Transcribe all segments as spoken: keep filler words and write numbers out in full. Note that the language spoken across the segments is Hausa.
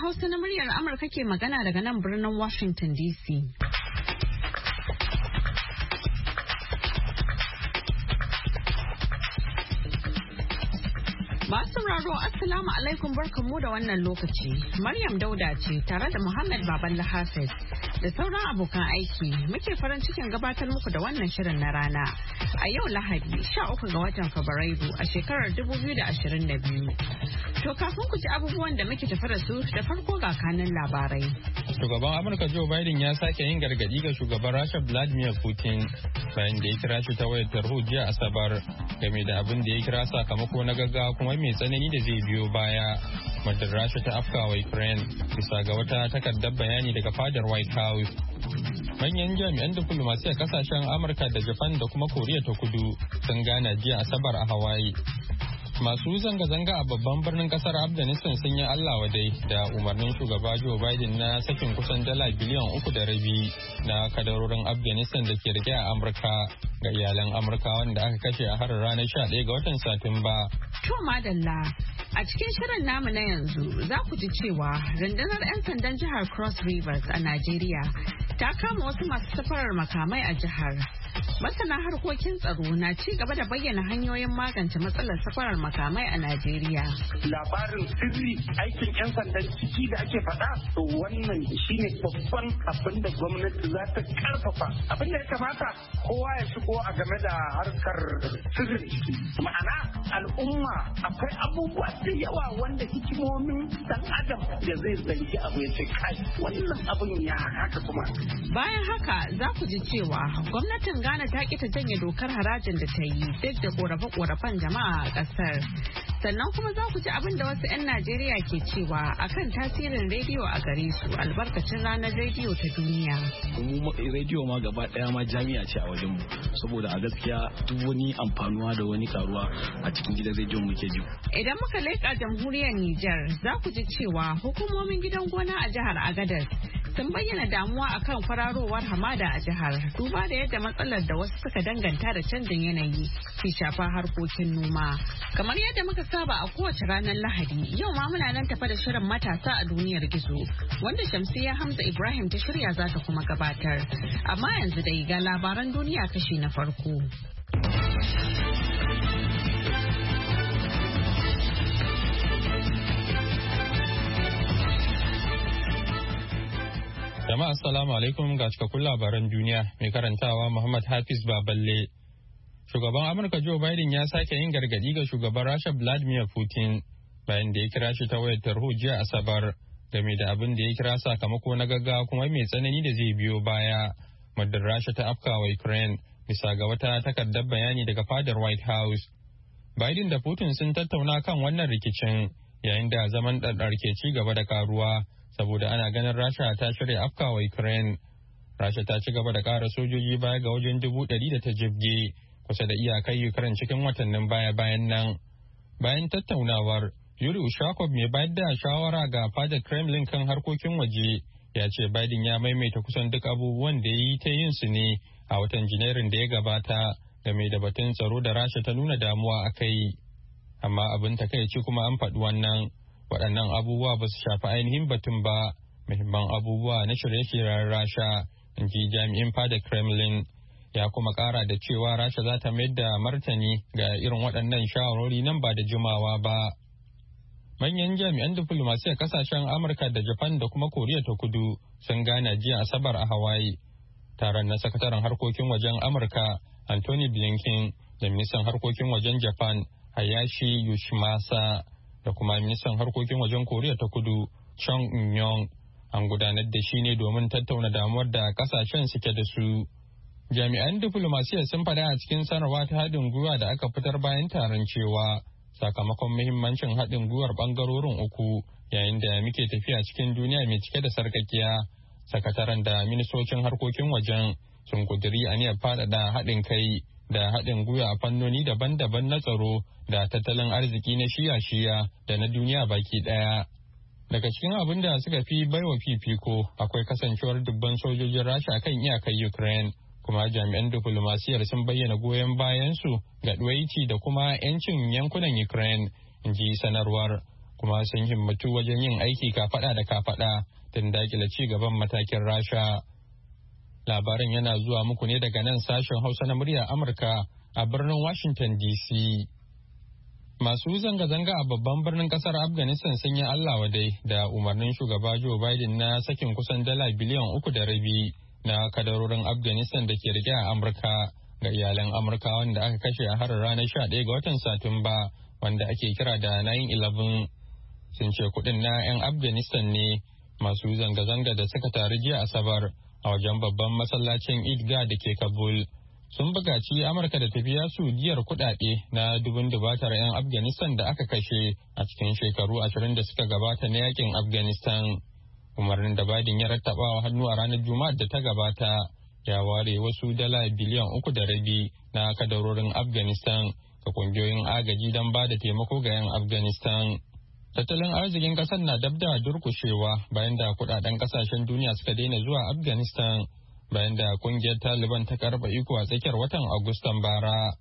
Hausa na muryar Amurka ke magana daga nan birnin Washington D C. Masu sauraro Assalamu alaikum barkanmu da wannan lokaci. Maryam Dauda ce tare da Muhammad Baballa Hafiz da sauran abokan aiki muke farin cikin gabatar muku da wannan shirin na rana. A yau Lahadi sha uku ga watan Fabrairu a shekarar dubu biyu da ashirin da biyu. To kafin ku ji abubuwan da muke tafi da su da farko ga kanin labarai. Shugaban Amurka Joe Biden ya sake yin gargadi ga shugaban Rasha Vladimir Putin bayan da ya kira shi ta wayar tarho jiya Asabar game da abin da ya kira sakamako na gaggawa kuma mai tsanani da zai biyo baya. Madar Rasha ta afkawa Ukraine bisa ga wata takardar bayani daga fadar White House. Manyan jami'an diflomasiyya kasashen Amurka da Japan da kuma Koriya ta Kudu sun gana jiya Asabar a Hawaii. Masu zanga-zanga a babban birnin kasar Afghanistan sun yi Allah wadai da umarnin shugaba Joe Biden na sakin kusan dala biliyan uku da rabi na kadarorin Afghanistan da ke rike a Amurka ga iyalan Amurka wanda aka kashe a harin ranar sha ɗaya ga watan Satumba. To madalla, a cikin shirin namu na yanzu za ku ji cewa rundunar 'yan sandan jihar Cross Rivers a Najeriya ta kama wasu masu safarar makamai a jihar. Masana harkokin tsaro na ci gaba da bayyana hanyoyin magance matsalar safarar makamai a Najeriya. Labarin sirri aikin 'yan sandan ciki da ake faɗa, to wannan shine babban abin da gwamnati za ta karfafa. Abin da ya kamata kowa ya shigo a game da harkar sirri ciki. Ma'ana al'umma akwai abubuwa da yawa wanda hikimomin dan adam da zai zargi abu ya ce kai wannan abin ya haka kuma. Bayan haka za ku ji cewa gwamnatin Ghana ta ƙi ta janye dokar harajin da ta yi duk da ƙorafe-ƙorafen jama'a a ƙasar. Sannan kuma za ku ji abin da wasu 'yan Najeriya ke cewa akan tasirin rediyo a gare su albarkacin ranar rediyo ta duniya. Mu rediyo ma gaba ɗaya ma jami'a ce a wajenmu saboda a gaskiya duk wani amfanuwa da wani karuwa a cikin gidan rediyo muke ji. Idan muka leƙa jamhuriyar Nijar za ku ji cewa hukumomin gidan gona a jihar Agadez sun bayyana damuwa akan kwararowar hamada a jihar duba da yadda matsalar da wasu suka danganta da canjin yanayi ke shafa harkokin noma. Kamar yadda muka saba a kowace ranar Lahadi, yau ma muna nan tafa da shirin matasa a duniyar gizo wanda Shamsiyya Hamza Ibrahim ta shirya za ta kuma gabatar. Amma yanzu dai ga labaran duniya kashi na farko. Jama'a assalamu alaikum ga cikakkun labaran duniya mai karantawa Muhammad Hafiz Baballe. Shugaban Amurka Joe Biden ya sake yin gargadi ga shugaban Rasha Vladimir Putin bayan da ya kira shi ta wayar tarho jiya Asabar game da abin da ya kira sakamako na gaggawa kuma mai tsanani da zai biyo baya. Madar Rasha ta afkawa Ukraine bisa ga wata takardar bayani daga fadar White House. Biden da Putin sun tattauna kan wannan rikicin yayin da zaman ɗarɗar ke ci gaba da karuwa. Saboda ana ganin Rasha ta shirya afkawa Ukraine. Rasha ta ci gaba da ƙara sojoji baya ga wajen dubu ɗari da ta jibge kusa da iyakar Ukraine cikin watannin baya-bayan nan. Bayan tattaunawar, Yuri Ushakov mai bayar da shawara ga fadar Kremlin kan harkokin waje ya ce Biden ya maimaita kusan duk abubuwan da ya yi ta yin su ne a watan Janairun da ya gabata game da batun tsaro da Rasha ta nuna damuwa a kai. Amma abin takaici kuma an faɗi wannan. Waɗannan abubuwa ba su shafi ainihin batun ba, muhimman abubuwa na shirye-shiryen Rasha, in ji jami'in fada Kremlin. Ya kuma ƙara da cewa Rasha za ta mayar da martani ga irin waɗannan shawarwari nan ba da jimawa ba. Manyan jami'an diflomasiyyar ƙasashen Amurka da Japan da kuma Koriya ta Kudu sun gana jiya Asabar a Hawaii. Taron na sakataren harkokin wajen Amurka, Anthony Blinken, da ministan harkokin wajen Japan, Hayashi Yoshimasa, da kuma ministan harkokin wajen Koriya ta Kudu Chung In-yong an gudanar da shi ne domin tattauna damuwar da kasashen suke da su. Jami'an diflomasiyya sun faɗa a cikin sanarwa ta haɗin gwiwa da aka fitar bayan taron cewa sakamakon muhimmancin haɗin gwiwar ɓangarorin uku yayin da muke tafiya cikin duniya mai cike da sarkakiya, sakataren da ministocin harkokin wajen sun kuduri aniyar faɗaɗa haɗin kai da haɗin gwiwa a fannoni daban-daban na tsaro da tattalin arziki na shiya-shiya da na duniya baki ɗaya. Daga cikin abin da suka fi baiwa fifiko akwai kasancewar dubban sojojin Rasha kan iyakar Ukraine, kuma jami'an diflomasiyyar sun bayyana goyon bayansu ga ɗuwaici da kuma 'yancin yankunan Ukraine, in ji sanarwar. kuma sun himmatu wajen yin aiki kafaɗa da kafaɗa don dakile ci gaban matakin Rasha. Labaran yana zuwa muku ne daga nan sashen Hausa na muryar Amurka a birnin Washington D C. Masu zanga-zanga a babban birnin kasar Afghanistan sun yi Allah wadai da umarnin shugaba Joe Biden na sakin kusan dala biliyan uku da rabi na kadarorin Afghanistan da ke rike a Amurka ga iyalan Amurka wanda aka kashe a harin ranar sha ɗaya ga watan Satumba wanda ake kira da nine eleven. Sun ce kuɗin na 'yan Afghanistan ne. Masu zanga-zanga da suka taru jiya Asabar a wajen babban masallacin Idga da ke Kabul sun buƙaci Amurka da tafiya su diyar kuɗaɗe na dubun dubatar 'yan Afghanistan da aka kashe a cikin shekaru ashirin da suka gabata na yakin Afghanistan. Umarnin da Biden ya rattaba hannu a ranar Juma'ar da ta gabata ya ware wasu dala biliyan uku da rabi na kadarorin Afghanistan ga kungiyoyin agaji don ba da taimako ga 'yan Afghanistan. Tattalin arzikin kasar na dab da durkushewa bayan da kudaden kasashen duniya suka daina zuwa Afghanistan bayan da kungiyar Taliban ta karba iko a tsakiyar watan Agustan bara.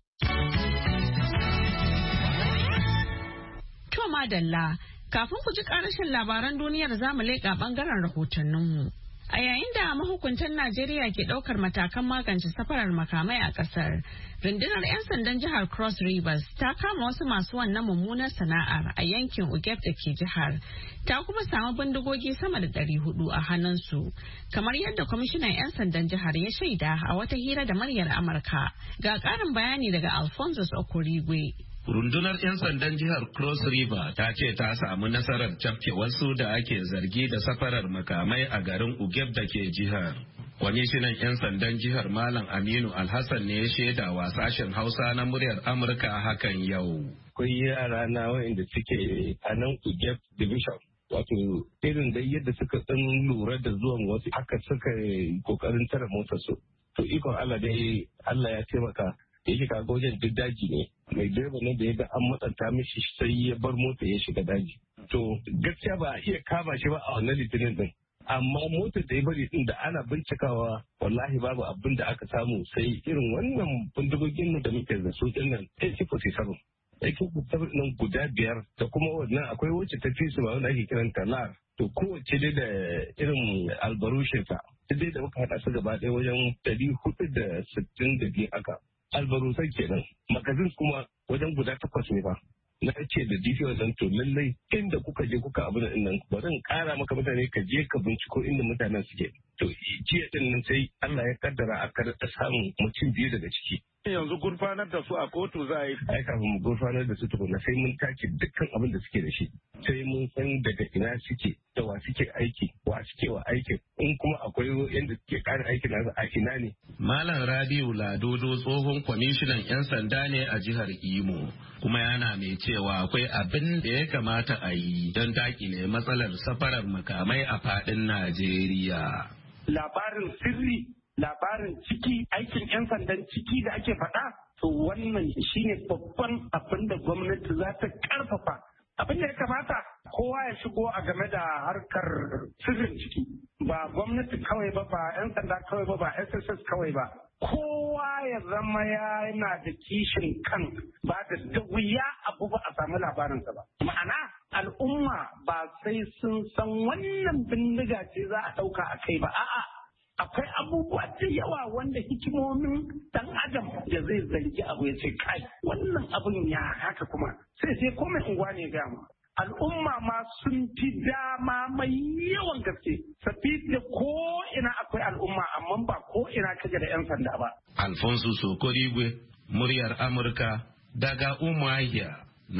To madalla, kafin ku ji karashin labaran duniyar zamu leƙa bangaren rahotanninmu. A yayin da mahukuntan Najeriya ke ɗaukar matakan magance safarar makamai a ƙasar, rundunar 'yan sandan jihar Cross Rivers ta kama wasu masu wannan mummunar sana'ar a yankin Ugep da ke jihar. Ta kuma samu bindigogi sama da ɗari hudu a hannunsu, kamar yadda kwamishinan 'yan sandan jihar ya shaida a wata hira da muryar Amurka. Ga ƙarin bayani daga Alphonsus Okorigwe. Rundunar 'yan sandan jihar Cross River ta ce ta samu nasarar cafke wasu da ake zargi da safarar makamai a garin Ugeb da ke jihar. Kwamishinan 'yan sandan jihar Malam Aminu Alhassan ne ya shaida wa sashen Hausa na muryar Amurka hakan yau. Akwai yara na wa'inda suke a nan Ugeb Division. Wato irin da yadda suka ɗan lura da zuwan wasu haka suka kokarin tare motarsu. To ikon Allah dai Allah ya taimaka. Da yake kaga wajen duk daji ne mai direba nan da ya ga an matsanta mishi sai ya bar mota ya shiga daji to gaskiya ba a iya kama shi ba a wannan litinin din amma motar da ya bari din da ana bincikawa wallahi babu abin da aka samu sai irin wannan bindigogin da muke da su din nan A K forty-seven A K forty-seven nan guda biyar da kuma wannan akwai wacce ta fi su ba wanda ake kiranta lar to kowace dai da irin albarushinsa dai da muka haɗa su gaba ɗaya wajen ɗari hudu da sittin da biyu haka albarusai kenan magazin kuma wajen guda takwas ne ba na ce da D P O dan to lallai inda kuka je kuka abu da nan ba zan kara maka mutane ka je ka binciko inda mutanen suke to jiya din nan sai Allah ya kaddara aka da samun mutum biyu daga ciki yanzu gurfanar da su a kotu za a yi ai kafin mu gurfanar da su tukuna sai mun tace dukkan abin da suke da shi sai mun san daga ina suke da wa suke aiki wa suke wa aikin in kuma akwai yanda suke ƙara aikin nasu a ina ne. Malam Rabiu Ladodo tsohon kwamishinan 'yan sanda ne a jihar Imo kuma yana mai cewa akwai abin da ya kamata a yi don dakile matsalar safarar makamai a faɗin Najeriya. Labarin sirri labarin ciki aikin 'yan sandan ciki da ake faɗa to wannan shine babban abin da gwamnati za ta karfafa abin da ya kamata kowa ya shigo a game da harkar sirrin ciki ba gwamnati kawai ba ba 'yan sanda kawai ba ba S S S kawai ba kowa ya zama yana da kishin kan ba da da wuya abu ba a samu labarinsa ba ma'ana al'umma ba sai sun san wannan bindiga ce za a ɗauka a kai ba a'a akwai abubuwa da yawa wanda hikimomin dan adam da zai zargi abu ya ce kai wannan abun ya haka kuma sai sai komai unguwa ne ga mu al'umma ma sun fi dama mai yawan gaske sabi da ko ina akwai al'umma amma ba ko ina kaje da yan sanda ba. Alfonso Sokorigwe muryar Amurka daga Umuahia,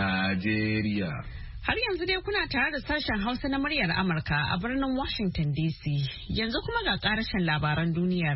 Najeriya. Har yanzu dai kuna tare da sashen Hausa na muryar Amurka a birnin Washington D C. Yanzu kuma ga ƙarashin labaran duniyar.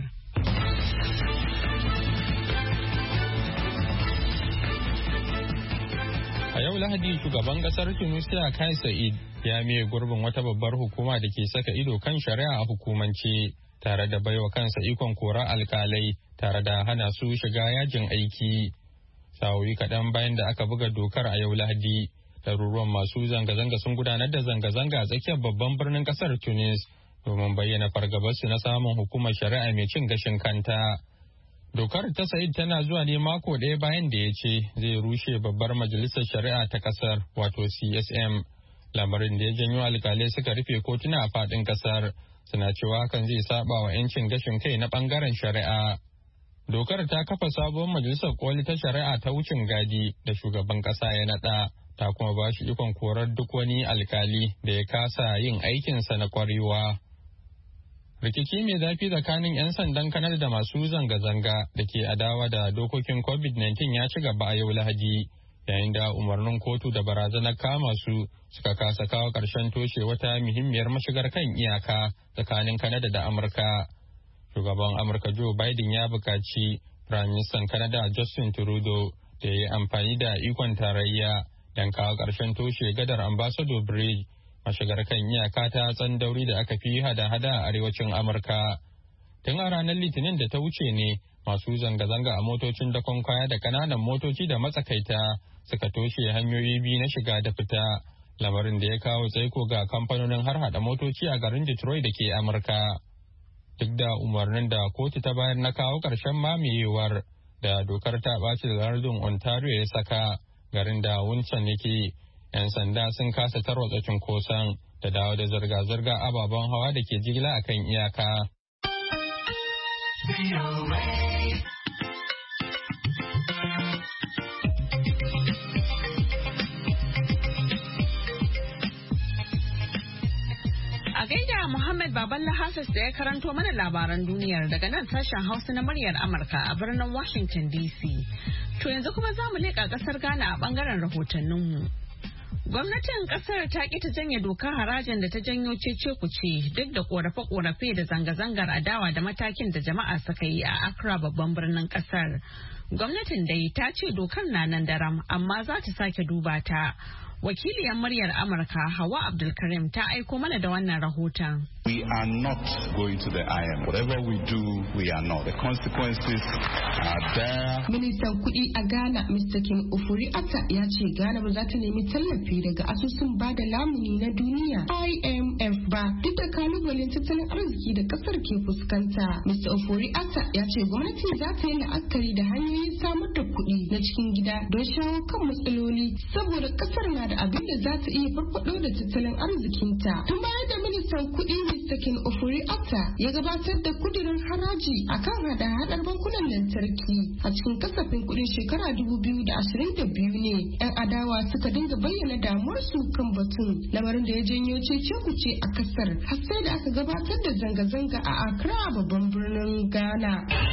A yau Lahadi shugaban kasar Tunisia Kai Sa'id ya miye gurbin wata babbar hukuma da ke saka ido kan shari'a a hukumance tare da baiwa kansa ikon kora alkalai tare da hana su shiga yajin aiki. Sa'o'i kaɗan bayan da aka buga dokar a yau Lahadi. Ɗaruruwan masu zanga-zanga sun gudanar da zanga-zanga a tsakiyar babban birnin kasar Tunis domin bayyana fargabarsu na samun hukumar shari'a mai cin gashin kanta. Dokar ta Sa'id tana zuwa ne mako ɗaya bayan da ya ce zai rushe babbar majalisar shari'a ta kasar wato C S M lamarin da ya janyo alkalai suka rufe kotuna a faɗin ƙasar, suna cewa hakan zai saba wa 'yancin gashin kai na ɓangaren shari'a. Dokar ta kafa sabuwar majalisar koli ta shari'a ta wucin gadi da shugaban ƙasa ya naɗa, ta kuma ba shi ikon korar duk wani alkali da ya kasa yin aikinsa na ƙwarewa. Rikici mai zafi tsakanin 'yan sandan Kanada da masu zanga-zanga da ke adawa da dokokin covid nineteen ya ci gaba a yau Lahadi, yayin da umarnin kotu da barazanar kama su suka kasa kawo ƙarshen toshe wata muhimmiyar mashigar kan iyaka tsakanin Kanada da Amurka. Shugaban Amurka Joe Biden ya buƙaci Prime Minister Canada Justin Trudeau da ya yi amfani da ikon tarayya don kawo ƙarshen toshe gadar Ambassador Bridge, mashigar kan iyaka ta tsandauri da aka fi hada-hada a arewacin Amurka. Tun a ranar Litinin da ta wuce ne masu zanga-zanga a motocin dakon kaya da ƙananan motoci da matsakaita suka toshe hanyoyi biyu na shiga da fita, lamarin da ya kawo tsaiko ga kamfanonin har hada motoci a garin Detroit da ke Amurka. Duk da umarnin da kotu ta bayar na kawo ƙarshen mamayewar da dokar ta ɓaci da lardin Ontario ya saka, garin da Winton yake, 'yan sanda sun kasa tarwatsa cunkoson da dawo da zirga-zirga ababen hawa da ke jigila a kan iyaka. A gaida Muhammad Baballa Hafiz da ya karanto mana labaran duniyar daga nan sashen Hausa na muryar Amurka a birnin Washington D C. To yanzu kuma za mu leƙa ƙasar Ghana a ɓangaren rahotanninmu. Gwamnatin ƙasar ta ƙi ta janye dokar harajin da ta janyo cece-kuce duk da ƙorafe-ƙorafe da zanga-zangar adawa da matakin da jama'a suka yi a Accra babban birnin ƙasar. Gwamnatin dai ta ce dokar na nan daram amma za ta sake duba ta. Wakiliyar muryar Amurka Hawa Abdulkarim ta aiko mana da wannan rahoton. We are not going to the I M F. Whatever we do, we are not. The consequences are there. Ministan kuɗi a Ghana, Mister King Ofori Atta ya ce Ghana ba za ta nemi tallafi daga asusun ba da lamuni na duniya I M F ba duk da kalubalen tattalin arziki da kasar ke fuskanta. Mister Ofori Atta ya ce gwamnati za ta yi la'akari da hanyoyin samar da kuɗi na cikin gida don shawo kan matsaloli saboda kasar na da abin da za ta iya farfado da tattalin arzikinta. Tun bayan da ministan kuɗi Mister King Ofori Atta ya gabatar da kudirin haraji akan hada-hadar bankunan lantarki a cikin kasafin kuɗin shekara dubu biyu da ashirin da biyu ne 'yan adawa suka dinga bayyana damuwarsu kan batun, lamarin da ya janyo cece-kuce a kasar har sai da aka gabatar da zanga-zanga a Accra babban birnin Ghana.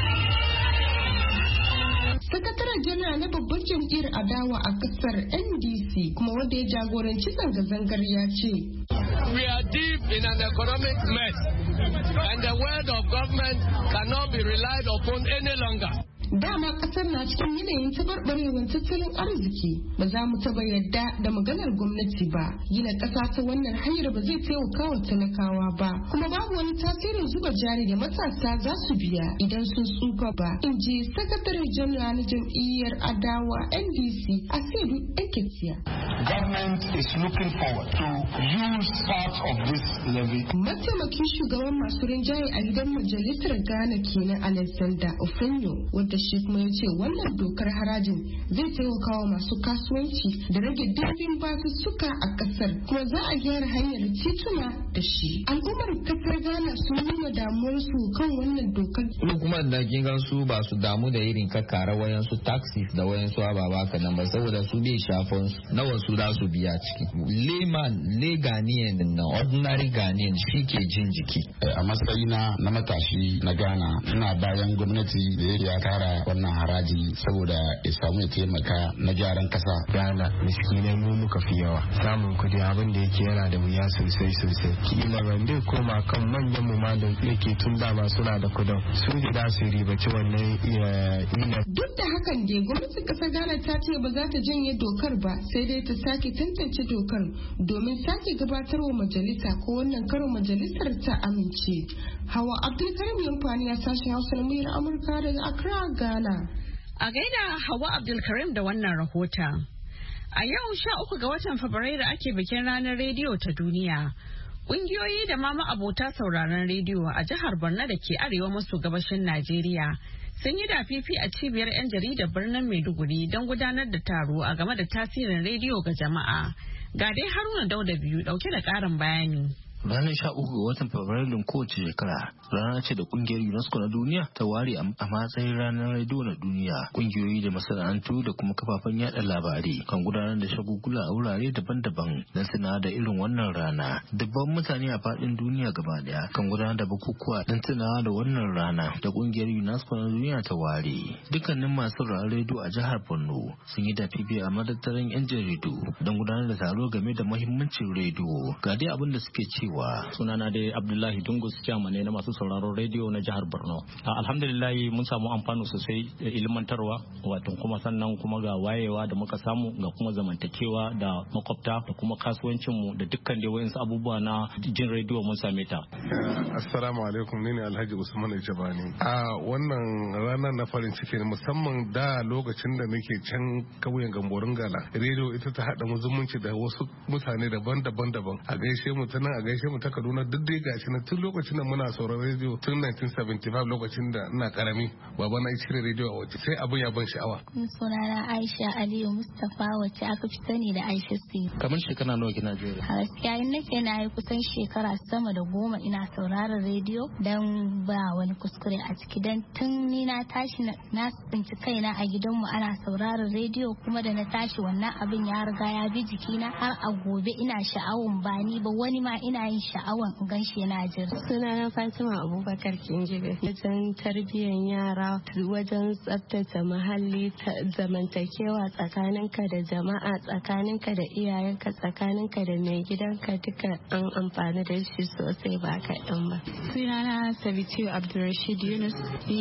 Sakataren janar na babbar jam'iyyar adawa a kasar N D C kuma wanda ya jagoranci zanga-zangar ya ce, We are deep in an economic mess and the word of government cannot be relied upon any longer. Dama kasar na cikin yanayin tabarbarewar tattalin arziki, ba za mu taba yadda da maganar gwamnati ba. Gina kasa ta wannan hanyar ba zai taimaka wa talakawa ba, kuma babu wani tasirin zuba jari da matasa za su biya idan sun tsufa ba, in ji sakataren janar na jam'iyyar adawa N D C Asiru Eketiya. Government is looking forward to use part of this levy. Mataimakin shugaban masu rinjaye a gidan majalisar Ghana kenan Alexander Ofenyo, wadda shi kuma ya ce wannan dokar harajin zai taimaka wa masu kasuwanci da rage dambin basussuka a kasar, kuma za a gyara hanyar tituna da shi. Al'ummar kasar Ghana sun nuna damuwarsu kan wannan dokar. Kuma da kin su ba su damu da irin kakkara wayansu taxis da wayansu ababa kanan ba, saboda su bai shafan su nawa su za su biya ciki. Leman le Ghanaian na ordinary Ghanaian shi ke jin jiki. A matsayina na matashi na Ghana, ina bayan gwamnati da ya kara wannan haraji saboda ya samu ya taimaka na gyaran kasa. Ghana miskinai mu muka fi yawa, samun kudi abin da yake yana da wuya sosai sosai. Kila wanda koma kan manyan mu ma da yake tun dama suna da kudin su da su ribaci wannan ina. Duk da hakan dai gwamnatin kasar Ghana ta ce ba za ta janye dokar ba, sai dai ta sake tantance dokar domin sake gabatarwa majalisa, ko wannan karo majalisar ta amince. Hawa Abdulkarim Yankwani ya sashen Hausa na muryar Amurka daga Accra, Ghana. A gaida Hawa Abdulkarim da wannan rahoton. A yau sha uku ga watan Fabrairu ake bikin ranar rediyo ta duniya. Ƙungiyoyi da ma ma'abota sauraron rediyo a jihar Borno da ke arewa maso gabashin Najeriya sun yi dafifi a cibiyar 'yan jaridar birnin Maiduguri don gudanar da taro a game da tasirin rediyo ga jama'a. Ga dai Haruna Dauda biyu dauke da ƙarin bayani. Ranar sha uku ga watan Fabrairun kowace shekara rana ce da kungiyar UNESCO na duniya ta ware a matsayin ranar rediyo na duniya. Kungiyoyi da masana'antu da kuma kafafen yada labarai kan gudanar da shagulgula a wurare daban-daban don tunawa da irin wannan rana. Dubban mutane a faɗin duniya gaba daya kan gudanar da bukukuwa don tunawa da wannan rana da kungiyar UNESCO na duniya ta ware. Dukkanin masu ranar rediyo a jihar Borno sun yi da fifi a madattaran yan jaridu don gudanar da taro game da muhimmancin rediyo. Ga dai abin da suke cewa. Sunana dai Abdullahi Dungus, chairman ne na masu sauraron rediyo na jihar Borno. Alhamdulillah mun samu amfani sosai ilmantarwa, wato kuma sannan kuma ga wayewa da muka samu ga kuma zamantakewa da makwabta da kuma kasuwancin mu da dukkan dai wayansu abubuwa na jin rediyo mun same ta. Assalamu alaikum, ni ne Alhaji Usman Jabani. A wannan ranar na farin ciki ne musamman da lokacin da nake can kauyen Gamborin Gala. Rediyo ita ta hada mu zumunci da wasu mutane daban-daban daban. A gaishe mu tana a gaishe mu ta Kaduna duk dai gashi na tun lokacin da muna sauraron rediyo tun nineteen seventy-five lokacin da ina karami baba na cire rediyo a waje sai abin ya ban sha'awa. Sunana Aisha Aliyu Mustapha wacce aka fi sani da Aisha C. Kamar shekara nawa kina jere? A gaskiya in nake na yi kusan shekara sama da goma ina sauraron rediyo dan ba wani kuskure a ciki dan tun ni na tashi na tsinci kaina a gidanmu ana sauraron rediyo kuma da na tashi wannan abin ya riga ya bi jikina har a gobe ina sha'awan ba ni ba wani ma ina yin sha'awan in ganshi yana jira. Sunana Fatima Abubakar Kingibe. Wajen tarbiyyar yara, wajen tsaftace muhalli, zamantakewa tsakaninka da jama'a, tsakaninka da iyayenka, tsakaninka da mai gidanka duka an amfani da shi sosai ba kaɗan ba. Sunana Sabitu Abdulrashid Yunus.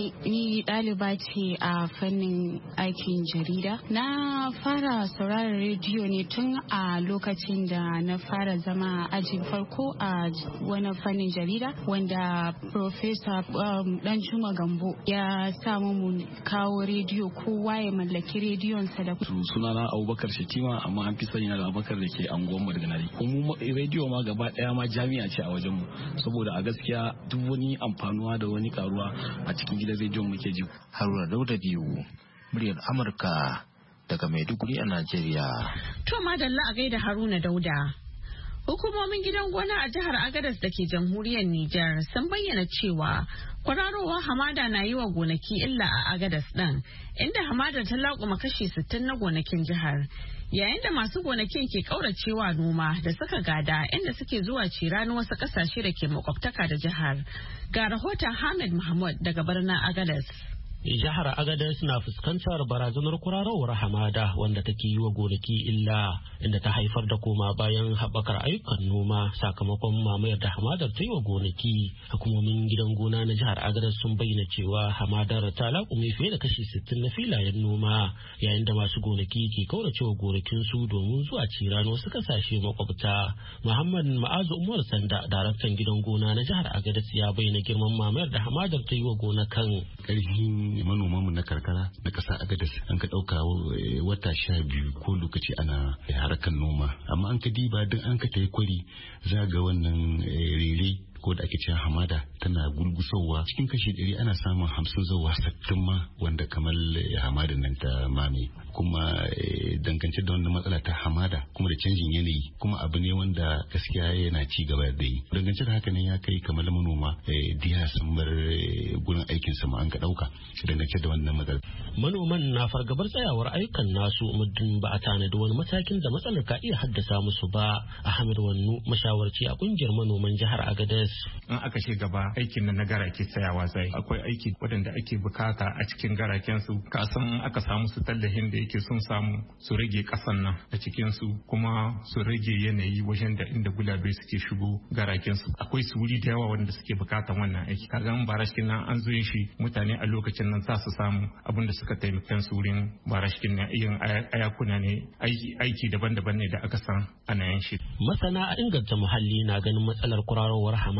Ni ɗaliba ce a fannin aikin jarida. Na fara sauraron rediyo ne tun a lokacin da na fara zama ajin farko a wani fannin jarida wanda Professor um, Danjuma Gambo ya samu mu kawo rediyo kowa ya mallaki rediyonsa da sunana Abubakar Shatima amma an fi sani na Abubakar da ke anguwan Marganari. Kuma rediyo ma gaba daya ma jami'a ce a wajen mu saboda a gaskiya duk wani amfanuwa da wani karuwa a cikin gidan rediyon muke ji. Haruna Dauda biyu muryar Amurka daga Maiduguri a Najeriya. To madalla a gaida Haruna Dauda. Hukumomin gidan gona a jihar Agadez da ke jamhuriyar Nijar sun bayyana cewa kwararowar hamada na yi wa gonaki illa a Agadez ɗin, inda hamada ta laƙuma kashi sittin na gonakin jihar. Yayin da masu gonakin ke ƙauracewa noma da suka gada inda suke zuwa cira na wasu ƙasashe da ke makwabtaka da jihar. Ga rahoton Hamid Mahmud daga birnin Agadez. Jihar Agadez na fuskantar barazanar kurarowar hamada wanda take yi wa gonaki illa inda ta haifar da koma bayan haɓakar ayyukan noma sakamakon mamayar da hamadar ta yi wa gonaki. Hukumomin gidan gona na jihar Agadez sun bayyana cewa hamadar ta laƙume fiye da kashi sittin na filayen noma yayin da masu gonaki ke kaurace wa gonakinsu domin zuwa cira na wasu ƙasashe makwabta. Muhammad Ma'azu Umar Sanda, daraktan gidan gona na jihar Agadez, ya bayyana girman mamayar da hamadar ta yi wa gonakan. Manomanmu na karkara na ƙasa Agadez an ka ɗauka wata sha biyu ko lokaci ana harkar noma, amma an ka diba don an ka tayi kwari za ga wannan rere ko da ake cewa hamada tana gulgusowa cikin kashi ɗari ana samun hamsin zuwa sattin ma wanda kamar hamada nan ta mame. Kuma dangance da wannan matsala ta hamada kuma da canjin yanayi kuma abu ne wanda gaskiya yana ci gaba da yi. Dangance da haka ne ya kai kamar manoma diya sun bar gurin aikin sama an ka ɗauka dangance da wannan matsala. Manoman na fargabar tsayawar ayyukan nasu muddin ba a tanadi wani matakin da matsalar ka iya haddasa musu ba. Ahmed Wannu, mashawarci a kungiyar manoman jihar Agadez. In aka ce gaba aikin nan na garake tsayawa zai akwai aiki waɗanda ake bukata a cikin garaken su kasan aka samu su tallahin da yake sun samu su rage kasan nan a cikin su kuma su rage yanayi wajen da inda gulabe suke shigo garaken su akwai su wuri da yawa wanda suke bukatan wannan aiki kaga in barashkin nan an zo shi mutane a lokacin nan za su samu abin da suka taimaka su wurin barashkin nan yin ayakuna ne aiki aiki daban-daban ne da aka san ana yin shi. Masana a inganta muhalli na ganin matsalar kurarowar hama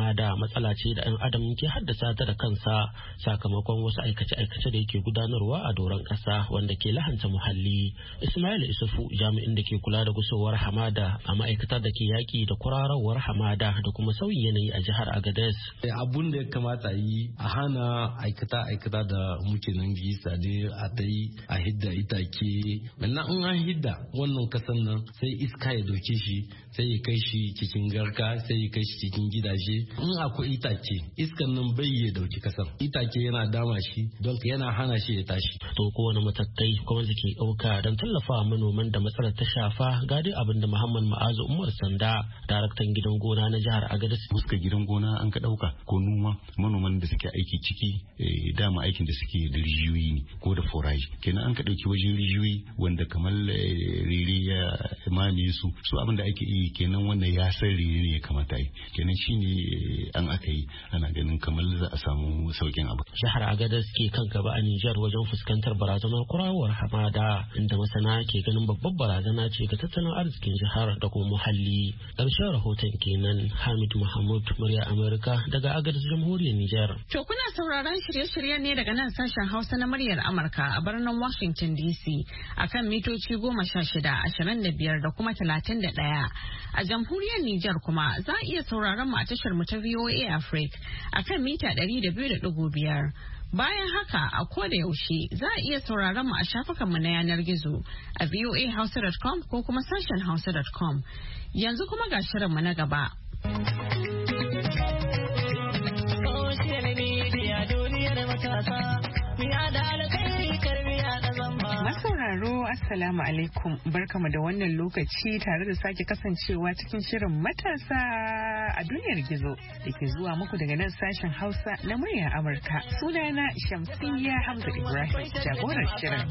hamada matsala ce da 'yan adam ke haddasa ta da kansa sakamakon wasu aikace-aikace da yake gudanarwa a doron ƙasa wanda ke lahanta muhalli. Ismail Isufu jami'in da ke kula da gusowar hamada a ma'aikatar da ke yaƙi da kwararowar hamada da kuma sauyin yanayi a jihar Agadez. Abun da ya kamata yi a hana aikata-aikata da muke nan gisa ne a ta yi a hidda itake. Wannan in an hidda wannan kasan nan sai iska ya doke shi sai ya kai shi cikin garka sai ya kai shi cikin gidaje. In akwai itace iskan nan bai ya dauki kasan. Itace yana dama shi don yana hana shi ya tashi. To kowane matakai kuma ke ɗauka don tallafa manoman da matsalar ta shafa ga dai abin da Muhammad Ma'azu Umar Sanda daraktan gidan gona na jihar Agadez. Fuska gidan gona an ka ɗauka ko noma manoman da suke aiki ciki dama aikin da suke da rijiyoyi ne ko da forage kenan an ka ɗauki wajen rijiyoyi wanda kamar rere ya mamaye su su abin da ake yi kenan wannan ya san rere ne ya kamata yi kenan shine an aka yi ana ganin kamar za a samu saukin abu. Jihar Agadez ke kan gaba a Nijar wajen fuskantar barazanar kurawar hamada inda masana ke ganin babbar barazana ce ga tattalin arzikin jihar da kuma muhalli. Ƙarshen rahoton kenan Hamid Mahmud murya Amurka daga Agadez jamhuriyar Nijar. To kuna sauraron shirye-shiryen ne daga nan sashen Hausa na muryar Amurka a birnin Washington D C akan mitoci goma sha shida ashirin da biyar da kuma talatin da ɗaya. A jamhuriyar Nijar kuma za a iya sauraron mu a tashar mu ta V O A Africa akan mita ɗari da biyu da ɗigo biyar. Bayan haka a koda yaushe za a iya sauraron mu a shafukanmu na yanar gizo a voa hausa dot com ko kuma sashen hausa dot com. Yanzu kuma ga shirinmu na gaba. Masauraro Assalamu alaikum barkamu da wannan lokaci tare da sake kasancewa cikin shirin matasa a duniyar gizo da ke zuwa muku daga nan sashen Hausa na muryar Amurka. Sunana Shamsiyya Hamza Ibrahim jagorar shirin.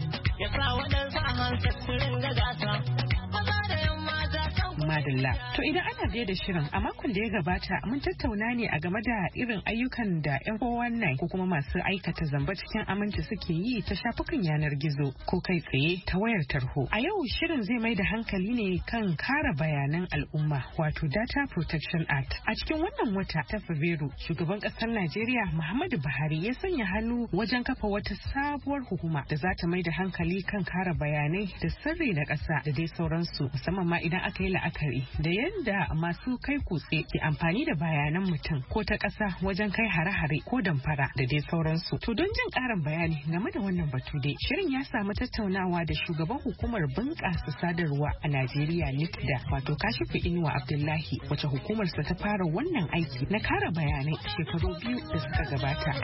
Madalla. To idan ana biye da shirin a makon da ya gabata mun tattauna ne a game da irin ayyukan da yan wannan ko kuma masu aikata zamba cikin aminci suke yi ta shafukan yanar gizo ko kai tsaye ta wayar tarho. A yau shirin zai mai da hankali ne kan kare bayanan al'umma wato Data Protection Act. A cikin wannan wata ta Fabrairu shugaban kasar Najeriya Muhammadu Buhari ya sanya hannu wajen kafa wata sabuwar hukuma da za ta mai da hankali kan kare bayanai da sirri na ƙasa da dai sauransu musamman ma idan aka yi la'akari da yadda masu kai kutse ke amfani da bayanan mutum ko ta ƙasa wajen kai hare-hare ko damfara da dai sauransu. To don jin ƙarin bayani game da wannan batu dai shirin ya samu tattaunawa da shugaban hukumar bunƙasa sadarwa a Najeriya NITDA wato Kashifu Inuwa Abdullahi wacce hukumarsa ta fara wannan aiki na kare bayanai shekaru biyu da suka gabata.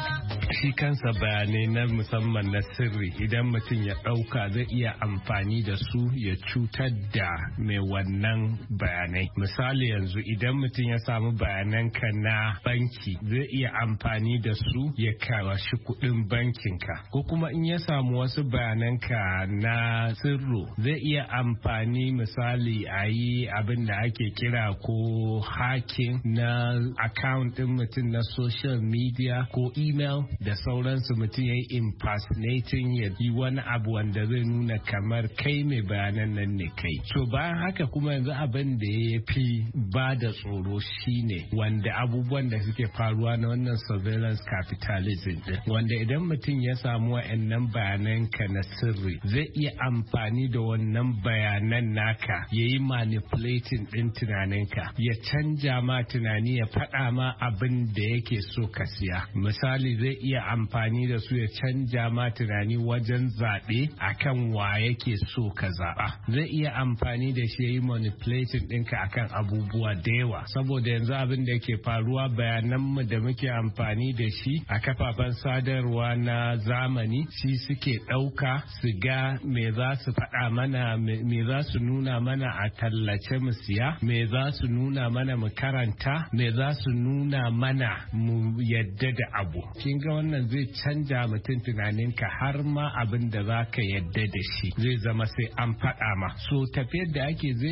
Shi kansa bayanai na musamman na sirri idan mutum ya ɗauka zai iya amfani da su ya cutar da mai wannan bayanai. Misali yanzu idan mutum ya samu bayananka na banki zai iya amfani da su ya kawashi kuɗin bankinka, ko kuma in ya samu wasu bayananka na sirro zai iya amfani misali a yi abin da ake kira ko hacking na account ɗin mutum na social media ko email da sauransu, mutum ya yi impersonating ya yi wani abu wanda zai nuna kamar kai mai bayanan nan ne kai. So bayan haka kuma yanzu abin da ya fi ba da tsoro shine wanda abubuwan da suke faruwa na wannan surveillance capitalism din, wanda idan mutum ya samu wa'annan bayanan ka na sirri zai iya amfani da wannan bayanan naka ya yi manipulating din tunaninka, ya canja ma tunani, ya faɗa ma abin da yake so ka siya. Misali zai iya amfani da su ya canja ma tunani wajen zaɓe akan wa yake so ka zaɓa. Zai iya amfani da shi ya yi manipulating ɗinka akan abubuwa da yawa, saboda yanzu abin da yake faruwa bayananmu da muke amfani da shi a kafafen sadarwa na zamani shi suke ɗauka su ga me za su faɗa mana, me za su nuna mana a tallace mu siya, me za su nuna mana mu karanta, me za su nuna mana mu yadda da abu. Kin ga wannan zai canja mutum tunaninka har ma abin da za ka yadda da shi zai zama sai an faɗa ma. So tafiyar da ake zai zama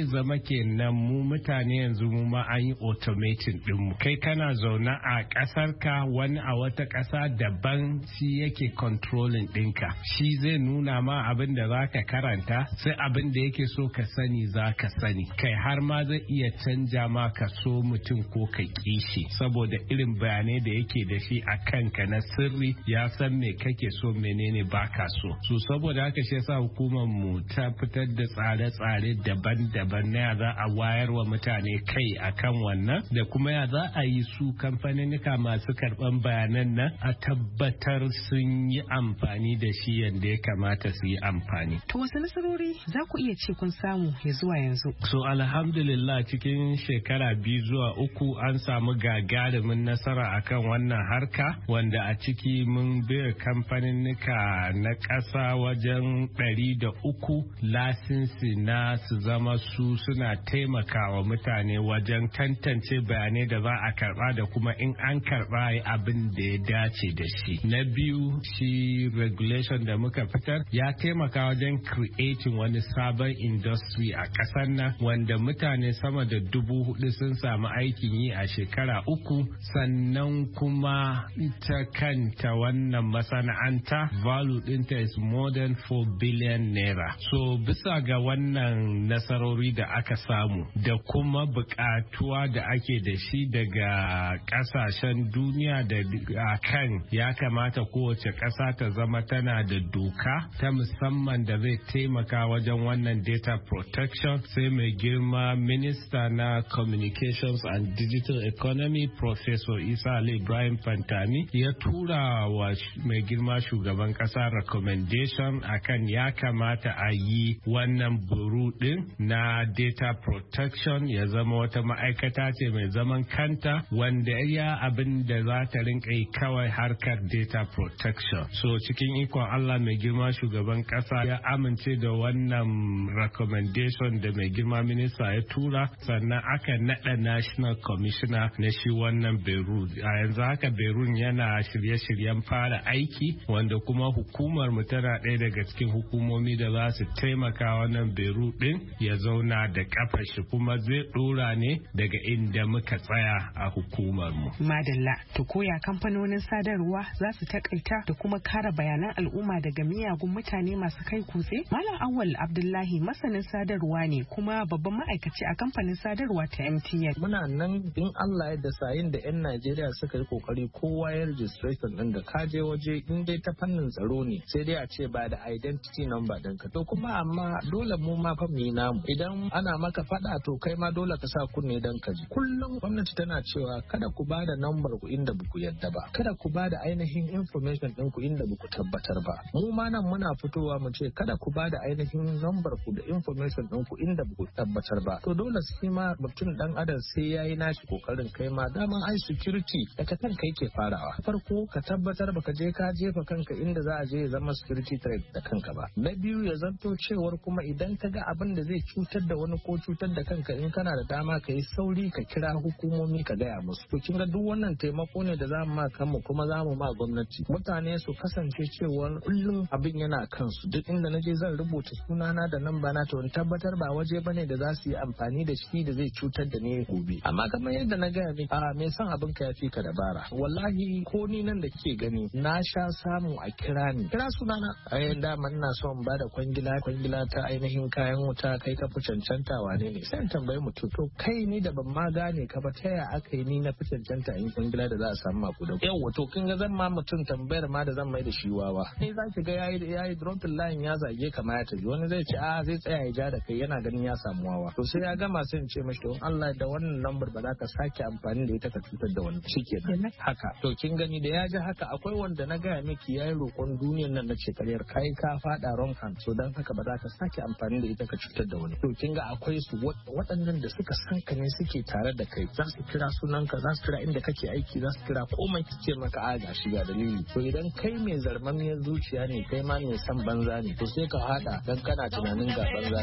kenan mu mutane yanzu mu ma an yi automating ɗinmu. Kai kana zaune a ƙasar ka, wani a wata ƙasa daban shi yake controlling ɗinka. Shi zai nuna ma abin da za ka karanta, sai abin da yake so ka sani za ka sani. Kai har ma zai iya canja ma ka so mutum ko ka ƙi shi saboda irin bayanai da yake da shi a kanka na sirri, ya san me kake so menene baka so. So saboda haka shi yasa hukumar mu ta fitar da tsare-tsare daban-daban na ya za a wayar wa mutane kai akan wannan, da kuma ya za a yi su kamfaninnika masu karban bayanan nan a tabbatar sun yi amfani da shi yadda ya kamata su yi amfani. To wasu nasarori za ku iya ce kun samu ya zuwa yanzu? So alhamdulillah cikin shekara biyu zuwa uku an samu gagarumin nasara akan wannan harka, wanda a ciki mun bai kamfaninnika na ƙasa wajen ɗari da uku lasinsi na su zama su suna taimakawa mutane wajen tantance bayanai da za a karba da kuma in an karba yi abin da ya dace da shi. Na biyu shi regulation da muka fitar ya taimaka wajen creating wani sabon industry a ƙasar nan, wanda mutane sama da dubu hudu sun samu aikin yi a shekara uku. Sannan kuma ita kanta wannan masana'anta value ɗinta is more than four billion naira. So bisa ga wannan nasarori da aka samu da kuma buƙatuwa da ake da shi daga ƙasashen duniya da kan ya kamata kowace ƙasa ta zama tana da doka ta musamman da zai taimaka wajen wannan data protection, sai mai girma minista na communications and digital economy Professor Isa Ali Ibrahim Fantami ya tura wa mai girma shugaban ƙasa recommendation akan ya kamata a yi wannan buru din na data protection ya zama wata ma'aikata ce mai zaman kanta wanda ya abin da za ta rinka yi kawai harkar data protection. So cikin ikon Allah mai girma shugaban kasa ya amince da wannan recommendation da mai girma minista ya tura, sannan aka nada national commissioner na shi wannan Beirut. A yanzu haka Beirut yana shirye-shiryen fara aiki, wanda kuma hukumar mu tana ɗaya daga cikin hukumomi da za su taimaka wannan Beirut din ya zauna da kafar shi, kuma zai dora ne daga inda muka tsaya a hukumar mu. Madalla, to koya kamfanonin sadarwa za su takaita da kuma kare bayanan al'umma daga miyagun mutane masu kai kutse? Malam Awwal Abdullahi masanin sadarwa ne kuma babban ma'aikaci a kamfanin sadarwa ta M T N. Muna nan in Allah ya da sayin da 'yan Najeriya suka yi kokari kowa ya registration din da kaje waje in dai ta fannin tsaro ne sai dai a ce ba da identity number ɗinka. To kuma amma dole mu ma fa mu namu. Idan ana maka fada to kai ma dole ka sa kunne dan ka ji. Kullum gwamnati tana cewa kada ku ba da number ku inda buku yadda ba. Kada ku ba da ainihin information ɗinku inda buku tabbatar ba. Mu ma nan muna fitowa mu ce kada ku ba da ainihin number ku da information ɗinku inda buku tabbatar ba. To dole sai ma mutum dan adam sai yayi nashi kokarin kai ma dama ai security daga kanka yake farawa. Farko ka tabbatar baka je ka jefa kanka inda za a je ya zama security threat da kanka ba. Na biyu ya zanto cewar kuma idan ka ga abin da zai cutar da wani ko cutar da kanka in kana da dama ka yi sauri ka kira hukumomi ka gaya musu. To kin ga duk wannan taimako ne da za mu ma kanmu kuma za mu ma gwamnati. Mutane su kasance cewar kullum abin yana kansu. Duk inda na je zan rubuta sunana da namba na to in tabbatar ba waje bane da za su yi amfani da shi da zai cutar da ni gobe. Amma kamar yadda na gaya miki a me son abin ka yafi ka dabara. Wallahi ko ni nan da kike gani na sha samu a kira ni. Kira sunana a yayin dama ina son ba da kwangila kwangila ta ainihin kayan wuta kai ka fi cancanta wane ne sai in tambayi mutum to kai ni da ban ma gane ka ba ta ya aka yi ni na fi cancanta in kwangila da za a samu maku da yawa to kin ga zan ma mutum tambayar ma da zan mai da shi wawa ni za ki ga yayi yayi dropping line ya zage ka ma ya tafi wani zai ce a zai tsaya ya ja da kai yana ganin ya samu wawa to sai ya gama sai in ce mashi to Allah da wannan lambar ba za ka sake amfani da ita ka cutar da wani shikenan haka to kin gani da ya ji haka akwai wanda na gaya miki yayi roƙon duniyar nan na ce karyar kai ka fada wrong hand so dan haka ba za ka sake amfani da ita ka cutar da wani to kin ga akwai su waɗannan da suka san ka ne suke tare da kai za su kira sunanka za su kira inda kake aiki za su kira komai ce maka a ga shi ga dalili to idan kai mai zarmamiyar zuciya ne kai ma mai san banza ne to sai ka hada dan kana tunanin ga banza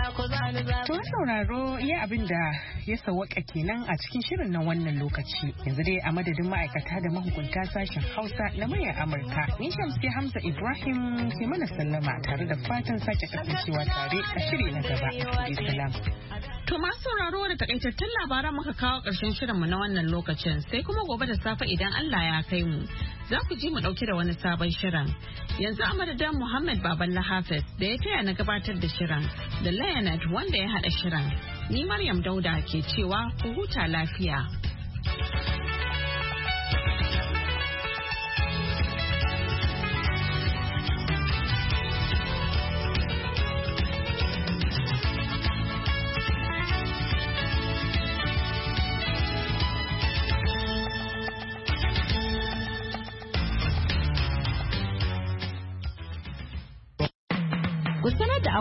ta to sauraro iya abin da ya sawaka kenan a cikin shirin na wannan lokaci yanzu dai a madadin ma'aikata da mahukunta sashen Hausa na muryar Amurka ni Shamsi Hamza Ibrahim ke mana sallama tare da fatan sake kasancewa tare a shiri na gaba. Salam. To masu sauraro da takaitattun labaran muka kawo ƙarshen shirinmu na wannan lokacin sai kuma gobe da safe idan Allah ya kai mu. Za ku ji mu ɗauke da wani sabon shirin. Yanzu a madadin Muhammad Baballa Hafiz da ya taya na gabatar da shirin da Leonard wanda ya haɗa shirin. Ni Maryam Dauda ke cewa ku huta lafiya.